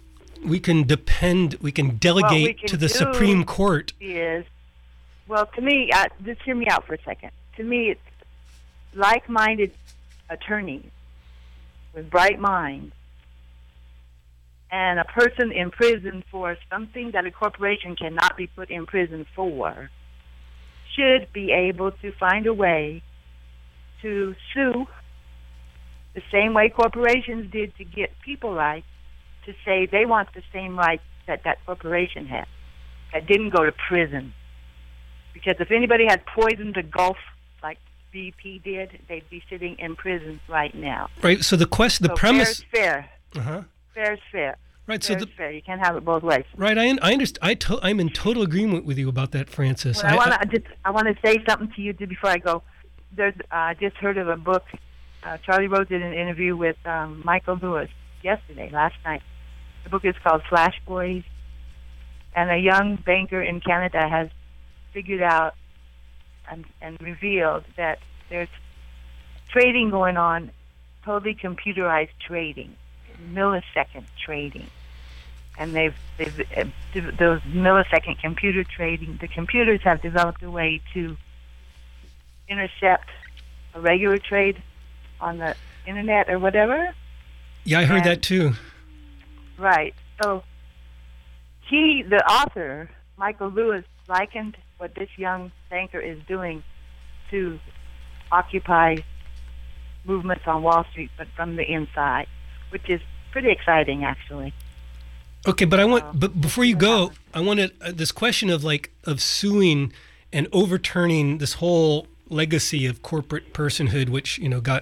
delegate to the Supreme Court. To me, just hear me out for a second. To me, it's like-minded attorneys with bright minds and a person in prison for something that a corporation cannot be put in prison for should be able to find a way to sue the same way corporations did to get people rights, to say they want the same rights that that corporation had, that didn't go to prison. Because if anybody had poisoned the Gulf like BP did, they'd be sitting in prison right now. Right. So the premise. Fair is fair. Uh-huh. Fair is fair. Right. Fair is fair. You can't have it both ways. Right. I understand. I'm in total agreement with you about that, Frances. Well, I want to say something to you before I go. I just heard of a book. Charlie Rose did an interview with Michael Lewis last night. The book is called Flash Boys, and a young banker in Canada has figured out and revealed that there's trading going on, totally computerized trading, millisecond trading, and those millisecond computer trading. The computers have developed a way to intercept a regular trade on the internet or whatever. Yeah, I heard that too. Right. So the author, Michael Lewis, likened what this young banker is doing to Occupy movements on Wall Street, but from the inside, which is pretty exciting, actually. Okay, but but before you go, I wanted this question of suing and overturning this whole legacy of corporate personhood, which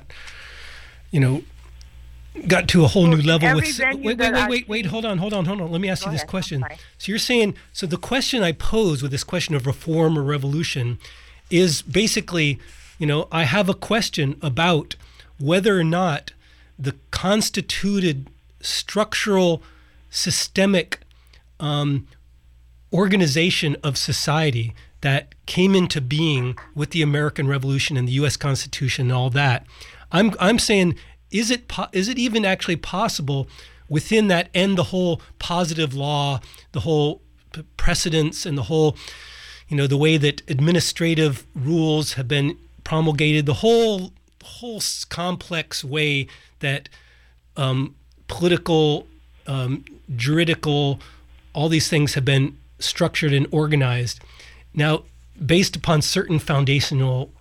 got to a whole new level with. Wait, hold on. Let me ask you this question. So you're saying, so the question I pose with this question of reform or revolution is basically, I have a question about whether or not the constituted structural systemic organization of society that came into being with the American Revolution and the U.S. Constitution and all that, I'm saying, is it even actually possible within that and the whole positive law, the whole precedents and the whole, the way that administrative rules have been promulgated, the whole complex way that political, juridical, all these things have been structured and organized. Now, based upon certain foundational,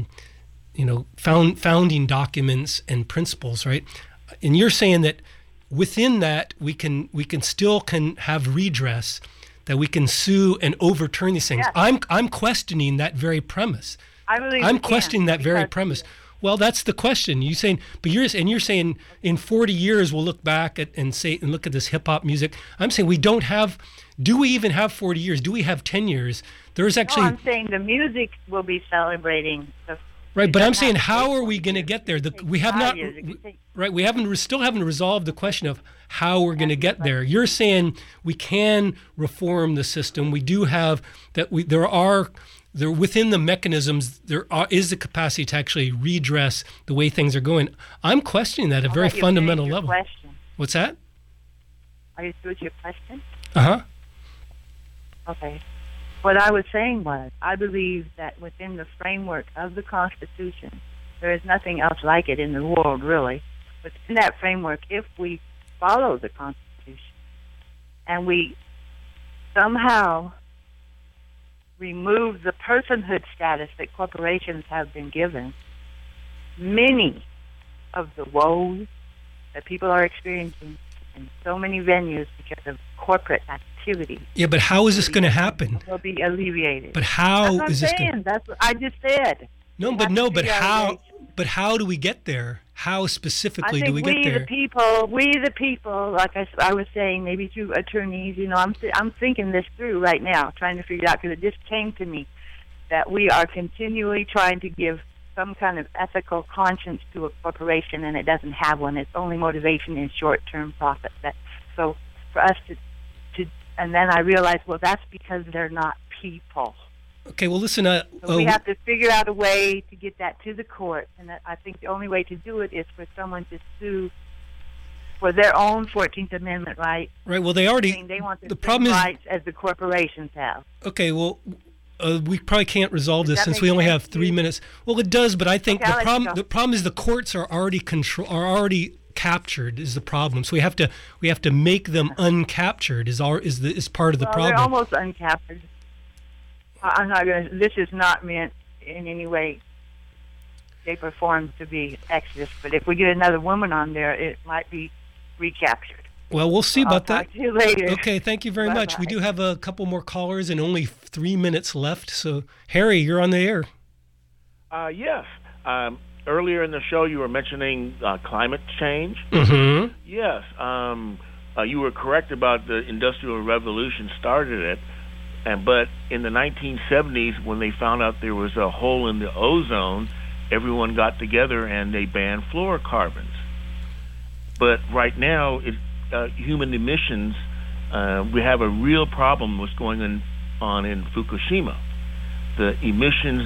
founding documents and principles, right? And you're saying that within that we can still have redress, that we can sue and overturn these things. Yes. I'm questioning that very premise. I'm questioning that very premise. Well, that's the question. You're saying in 40 years we'll look back and look at this hip hop music. I'm saying we don't have. Do we even have 40 years? Do we have 10 years? There's actually. No, I'm saying the music will be celebrating. Right, but I'm saying, how are we going to get there? We have not. Right, we still haven't resolved the question of how we're going to get there. You're saying we can reform the system. We do have that. There within the mechanisms is the capacity to actually redress the way things are going. I'm questioning that at a very fundamental level. Question. What's that? Are you through with your question? Uh-huh. Okay. What I was saying was, I believe that within the framework of the Constitution, there is nothing else like it in the world, really. Within that framework, if we follow the Constitution and we somehow remove the personhood status that corporations have been given, many of the woes that people are experiencing in so many venues because of corporate activity. Yeah, but how is this going to happen? Will be alleviated. But how is this going? That's what I just said. But how? But how do we get there? How specifically do we get there? We the people, like I was saying, maybe through attorneys. I'm thinking this through right now, trying to figure it out, because it just came to me that we are continually trying to give some kind of ethical conscience to a corporation, and it doesn't have one. Its only motivation is short-term profit. So for us to and then I realized, well, that's because they're not people. Okay, well, listen. So we have to figure out a way to get that to the court, and I think the only way to do it is for someone to sue for their own 14th Amendment right. Right. Well, they want the same rights as the corporations have. Okay. Well, we probably can't resolve this since we only have 3 minutes. Well, it does, but I think the problem is the courts are already captured is the problem. So we have to make them uncaptured is part of the problem. They're almost uncaptured. I'm not going to. This is not meant in any way shape, or form to be Exodus. But if we get another woman on there, it might be recaptured. Well, we'll see about that. Talk to you later. Okay, thank you very much. Bye-bye. We do have a couple more callers and only 3 minutes left. So, Harry, you're on the air. Yes. Earlier in the show, you were mentioning climate change. Mm-hmm. Yes. You were correct about the Industrial Revolution started it. But in the 1970s, when they found out there was a hole in the ozone, everyone got together and they banned fluorocarbons. But right now, human emissions, we have a real problem what's going on in Fukushima. The emissions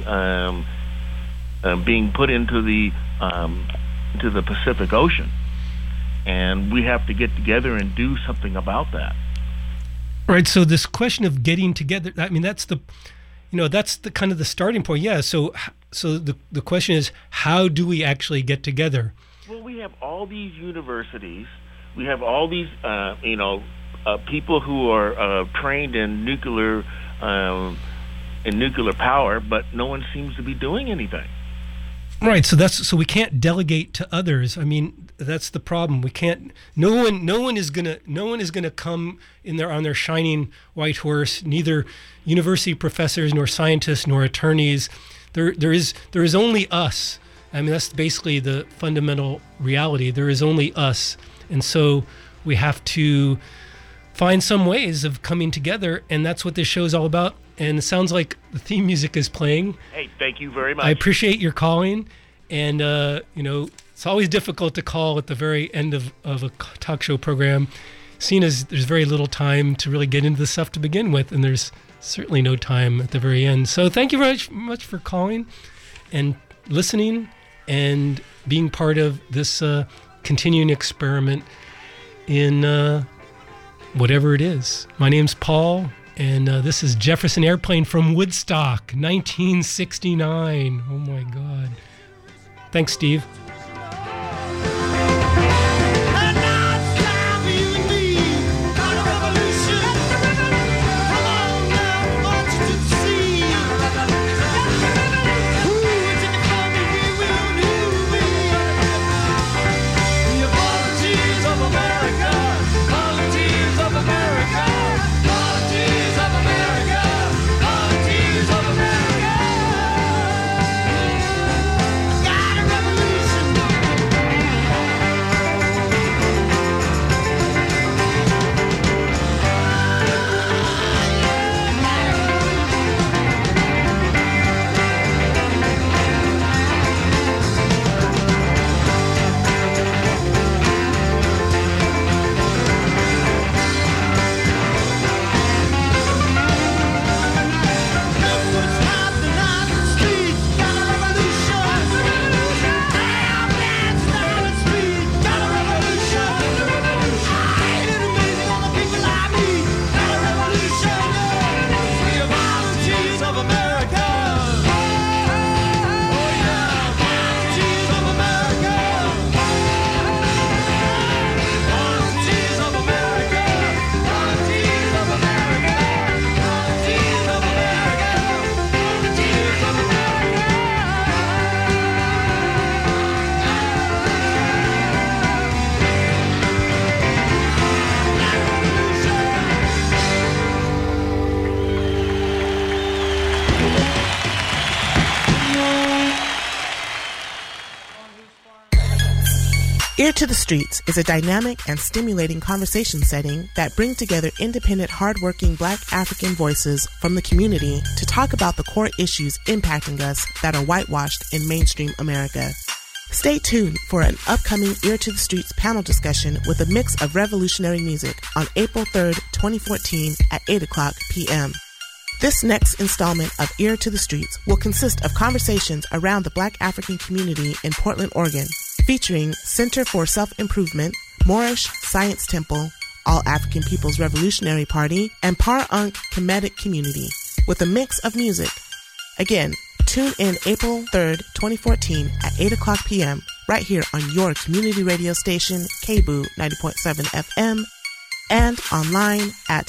being put into the Pacific Ocean, and we have to get together and do something about that. Right. So this question of getting together, I mean, that's the kind of the starting point. Yeah. So the question is, how do we actually get together? Well, we have all these universities. We have all these, people who are trained in nuclear power, but no one seems to be doing anything. Right. So we can't delegate to others. I mean, that's the problem. We can't. No one is gonna come in there on their shining white horse. Neither university professors, nor scientists, nor attorneys. There is only us. I mean, that's basically the fundamental reality. There is only us, and so we have to find some ways of coming together, and that's what this show is all about. And it sounds like the theme music is playing. Hey, thank you very much. I appreciate your calling, and it's always difficult to call at the very end of a talk show program, seeing as there's very little time to really get into the stuff to begin with, and there's certainly no time at the very end. So thank you very much for calling and listening and being part of this continuing experiment in whatever it is. My name's Paul, and this is Jefferson Airplane from Woodstock, 1969. Oh my God. Thanks, Steve. Ear to the Streets is a dynamic and stimulating conversation setting that brings together independent, hardworking Black African voices from the community to talk about the core issues impacting us that are whitewashed in mainstream America. Stay tuned for an upcoming Ear to the Streets panel discussion with a mix of revolutionary music on April 3rd, 2014 at 8 o'clock p.m. This next installment of Ear to the Streets will consist of conversations around the Black African community in Portland, Oregon, featuring Center for Self-Improvement, Moorish Science Temple, All African People's Revolutionary Party, and Par Ankh Kemetic Community, with a mix of music. Again, tune in April 3rd, 2014 at 8 o'clock p.m. right here on your community radio station, KBOO 90.7 FM, and online at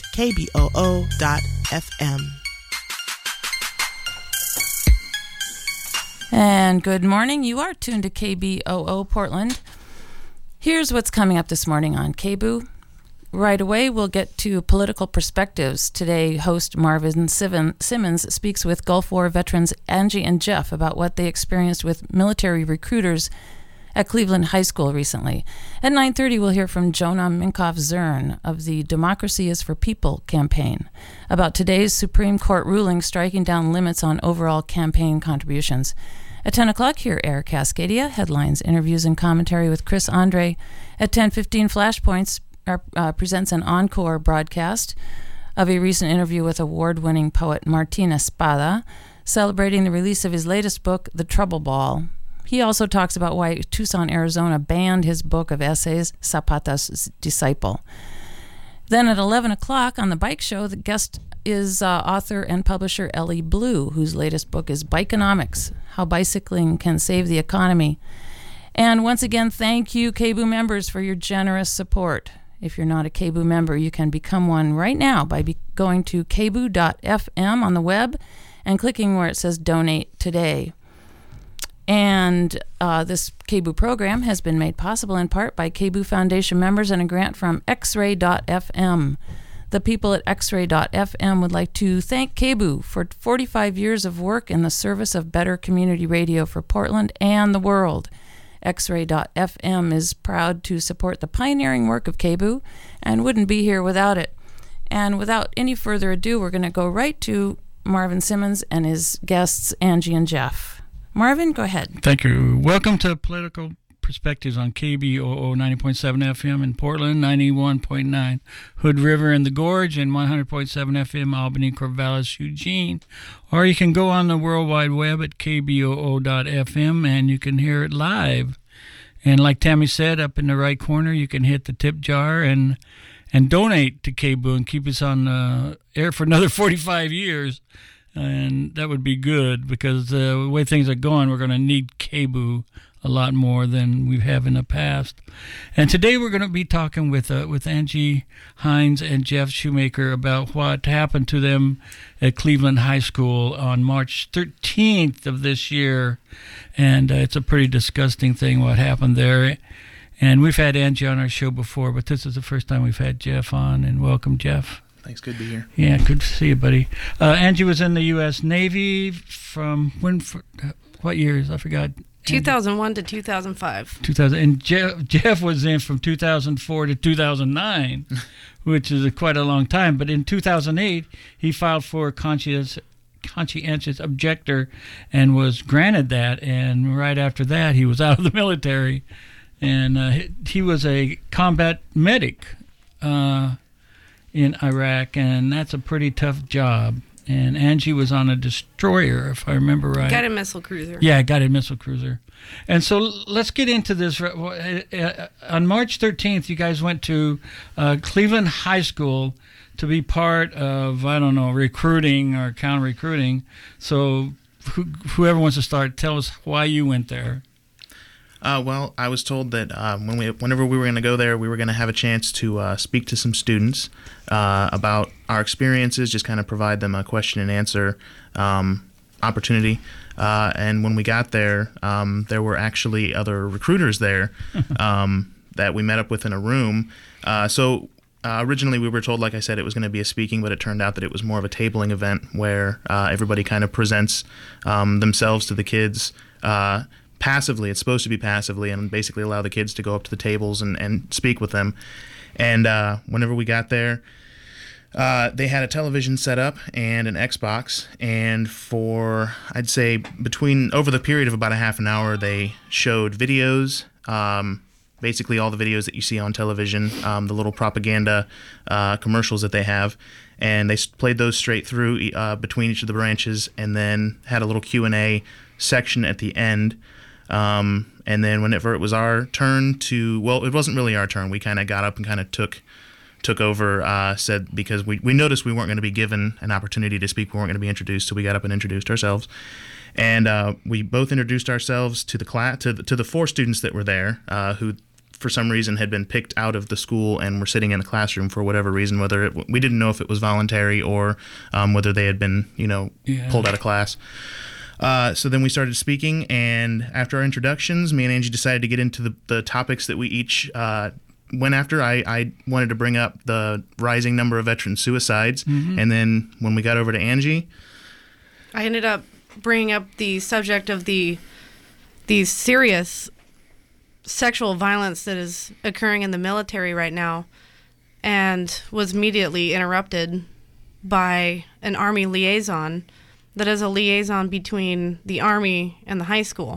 kboo.fm. And good morning. You are tuned to KBOO Portland. Here's what's coming up this morning on KBOO. Right away, we'll get to political perspectives. Today, host Marvin Simmons speaks with Gulf War veterans Angie and Jeff about what they experienced with military recruiters at Cleveland High School recently. At 9:30, we'll hear from Jonah Minkoff-Zern of the Democracy is for People campaign about today's Supreme Court ruling striking down limits on overall campaign contributions. At 10 o'clock, hear Air Cascadia, headlines, interviews, and commentary with Chris Andre. At 10:15, Flashpoints presents an encore broadcast of a recent interview with award-winning poet Martin Espada, celebrating the release of his latest book, The Trouble Ball. He also talks about why Tucson, Arizona banned his book of essays, Zapata's Disciple. Then at 11 o'clock on the Bike Show, the guest is author and publisher Ellie Blue, whose latest book is Bikeonomics, How Bicycling Can Save the Economy. And once again, thank you, KBOO members, for your generous support. If you're not a KBOO member, you can become one right now by going to kboo.fm on the web and clicking where it says Donate Today. And this KBOO program has been made possible in part by KBOO Foundation members and a grant from xray.fm. The people at xray.fm would like to thank KBOO for 45 years of work in the service of better community radio for Portland and the world. xray.fm is proud to support the pioneering work of KBOO and wouldn't be here without it. And without any further ado, we're going to go right to Marvin Simmons and his guests, Angie and Jeff. Marvin, go ahead. Thank you. Welcome to Political Perspectives on KBOO 90.7 FM in Portland, 91.9 Hood River and the Gorge, and 100.7 FM Albany, Corvallis, Eugene. Or you can go on the World Wide Web at kboo.fm and you can hear it live. And like Tammy said, up in the right corner, you can hit the tip jar and donate to KBOO and keep us on air for another 45 years. And that would be good because the way things are going, we're going to need KBOO a lot more than we have in the past. And today we're going to be talking with Angie Hines and Jeff Shoemaker about what happened to them at Cleveland High School on March 13th of this year. And it's a pretty disgusting thing what happened there. And we've had Angie on our show before, but this is the first time we've had Jeff on. And welcome, Jeff. Thanks. Good to be here. Yeah, good to see you, buddy. Angie was in the U.S. Navy from when? What years? I forgot. 2001 to 2005. 2000, and Jeff was in from 2004 to 2009, which is quite a long time. But in 2008, he filed for conscientious objector and was granted that. And right after that, he was out of the military, and he was a combat medic in Iraq, and that's a pretty tough job. And Angie was on a destroyer, if I remember right. Guided missile cruiser. Yeah, guided missile cruiser. And so let's get into this. On March 13th, you guys went to Cleveland High School to be part of, I don't know, recruiting or counter-recruiting. So whoever wants to start, tell us why you went there. Well, I was told that whenever we were going to go there, we were going to have a chance to speak to some students about our experiences, just kind of provide them a question and answer opportunity. And when we got there, there were actually other recruiters there that we met up with in a room. Originally, we were told, like I said, it was going to be a speaking, but it turned out that it was more of a tabling event where everybody kind of presents themselves to the kids passively. It's supposed to be passively and basically allow the kids to go up to the tables and speak with them. And whenever we got there, they had a television set up and an Xbox. And for, I'd say, over the period of about a half an hour, they showed videos, basically all the videos that you see on television, the little propaganda commercials that they have. And they played those straight through between each of the branches and then had a little Q&A section at the end. And then whenever it was our turn it wasn't really our turn. We kind of got up and kind of took over, said, because we noticed we weren't going to be given an opportunity to speak. We weren't going to be introduced. So we got up and introduced ourselves. And we both introduced ourselves to the class, to the four students that were there, who for some reason had been picked out of the school and were sitting in the classroom for whatever reason, we didn't know if it was voluntary or whether they had been, pulled out of class. So then we started speaking, and after our introductions, me and Angie decided to get into the topics that we each went after. I wanted to bring up the rising number of veteran suicides, and then when we got over to Angie, I ended up bringing up the subject of the serious sexual violence that is occurring in the military right now, and was immediately interrupted by an Army liaison that is a liaison between the Army and the high school.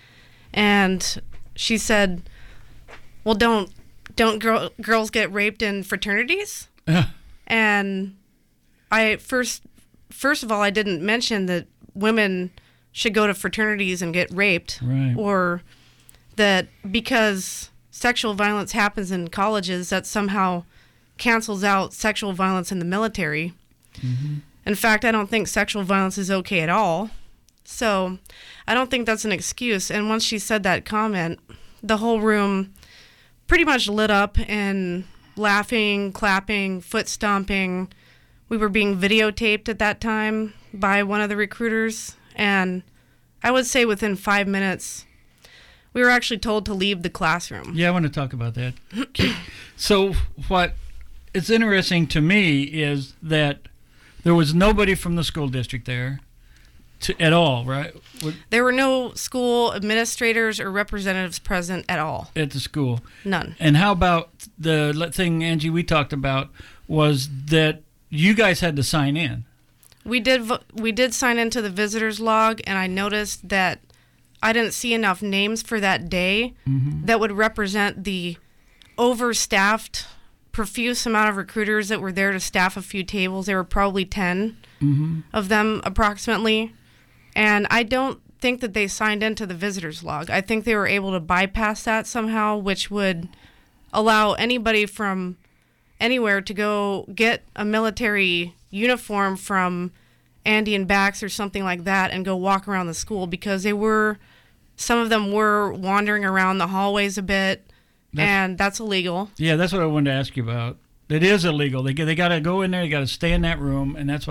And she said, well, don't girls get raped in fraternities? And I first of all, I didn't mention that women should go to fraternities and get raped, right, or that because sexual violence happens in colleges, that somehow cancels out sexual violence in the military. In fact, I don't think sexual violence is okay at all. So I don't think that's an excuse. And once she said that comment, the whole room pretty much lit up and laughing, clapping, foot stomping. We were being videotaped at that time by one of the recruiters. And I would say within 5 minutes, we were actually told to leave the classroom. Yeah, I want to talk about that. So what is interesting to me is that there was nobody from the school district there at all, right? There were no school administrators or representatives present at all. At the school? None. And how about the thing, Angie, we talked about was that you guys had to sign in. We did sign into the visitor's log, and I noticed that I didn't see enough names for that day that would represent the overstaffed, profuse amount of recruiters that were there to staff a few tables. There were probably 10 of them approximately. And I don't think that they signed into the visitor's log. I think they were able to bypass that somehow, which would allow anybody from anywhere to go get a military uniform from Andy and Bax or something like that and go walk around the school, because some of them were wandering around the hallways a bit. And that's illegal. Yeah, that's what I wanted to ask you about. It is illegal. They got to go in there. They got to stay in that room, and that's what